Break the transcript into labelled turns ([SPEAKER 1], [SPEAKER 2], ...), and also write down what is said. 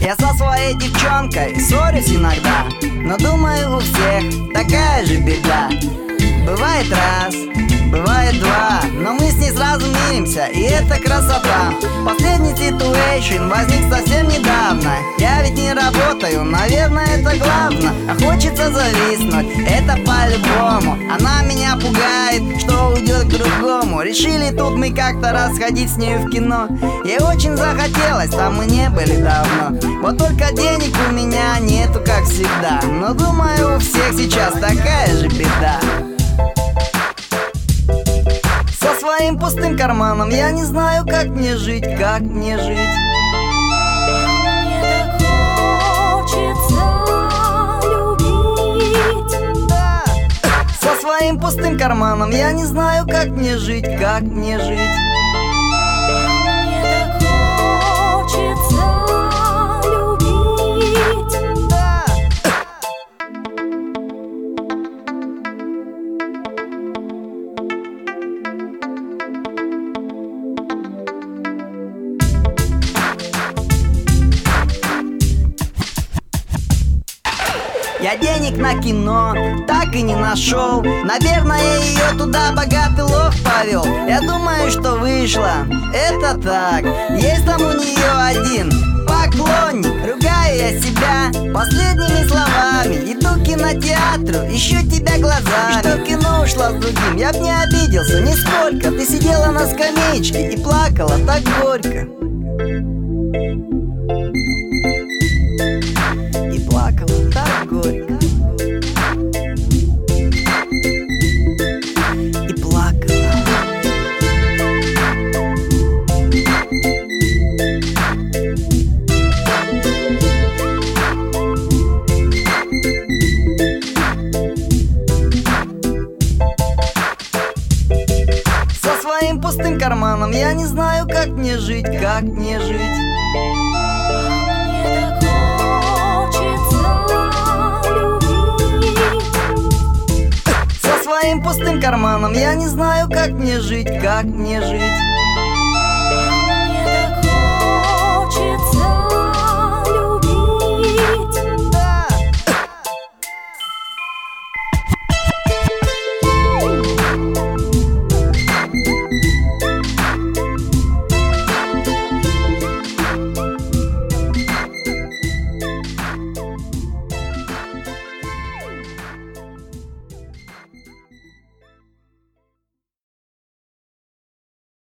[SPEAKER 1] Я со своей девчонкой ссорюсь иногда, но думаю, у всех такая же беда. Бывает раз, бывает два, но мы с ней сразу миримся, и это красота. Последний ситуэйшн возник совсем недавно. Я ведь не работаю, наверное, это главное. А хочется зависнуть, это по-любому. Она меня пугает, что уйдет к другому. Решили тут мы как-то расходить с нею в кино. Ей очень захотелось, там мы не были давно. Вот только денег у меня нету, как всегда. Но думаю, у всех сейчас такая же беда. Со своим пустым карманом я не знаю, как мне жить, как мне жить.
[SPEAKER 2] Мне так хочется любить.
[SPEAKER 1] Да. Со своим пустым карманом я не знаю, как мне жить, как мне жить.
[SPEAKER 2] Мне так хочется любить.
[SPEAKER 1] Да. Я денег на кино так и не нашел. Наверное, ее туда богатый лох повел. Я думаю, что вышло это так. Есть там у нее один поклонник. Ругаю я себя последними словами. Иду к кинотеатру, ищу тебя глазами. И что кино ушла с другим, я б не обиделся нисколько. Ты сидела на скамеечке и плакала так горько. И плакала так горько. И плакала. Со своим пустым карманом я не знаю, как мне жить, как мне жить.
[SPEAKER 2] Мне так хочется любить.
[SPEAKER 1] Со своим пустым карманом я не знаю, как мне жить, как мне жить.